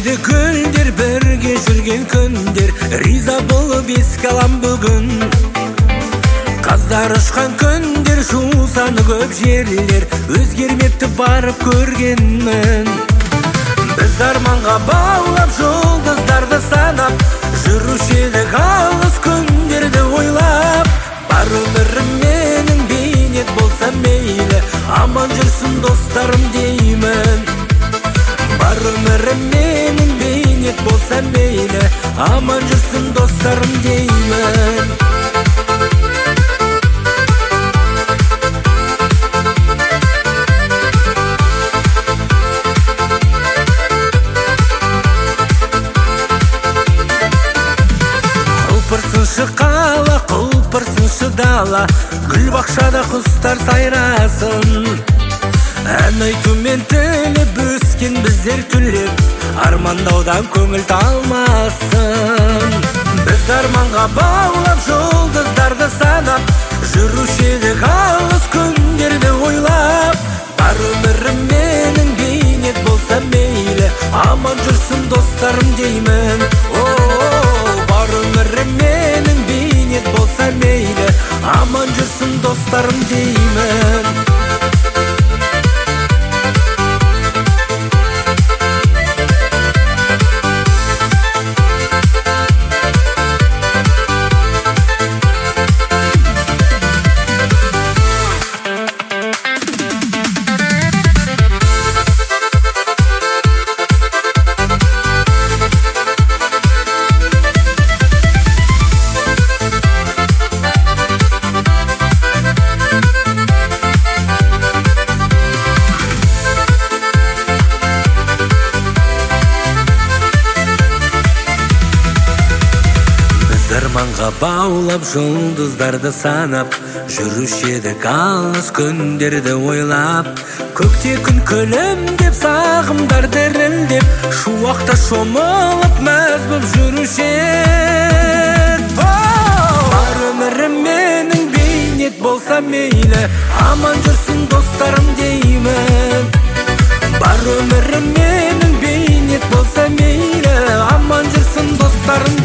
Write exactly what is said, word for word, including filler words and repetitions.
жүруші күндер, бірге жүрген күндер, риза болып еске алам бүгін. Қаздар ұшқан күндер, жусаны көп жерлер, өзгермепті барып көргенмін. Біз арманға баулап, жұлдыздарды санап, жүруші едік алыс күндерді ойлап. Бар өмірім менің бейнет болса мейлі, аман жүрсін достарым деймін. Бар өмірім менің бейнет болса мейлі, аман жүрсін достарым деймін. Құлпырсыншы қала, құлпырсыншы дала, гүл бақшада құстар сайрасын. Ән айтумен тілеп өскен біздер түлеп, армандаудан көңіл талмасын. Біз арманға баулап, жұлдыздарды санап, жүруші едік алыс күндерді ойлап. Бар өмірім менің бейнет болса мейлі, аман жүрсін достарым деймін. Бар өмірім менің бейнет болса мейлі, аман жүрсін достарым деймін. Арманға баулап, жұлдыздарды санап, жүруші едік алыс күндерді ойлап. Көкте күн күлімдеп, сағымдар дірілдеп, шуақта шомылып, мәз боп жүруші едік. Бар өмірім менің бейнет болса мейлі, аман жүрсін достарым деймін. Бар өмірім менің бейнет болса мейлі, аман жүрсін достарым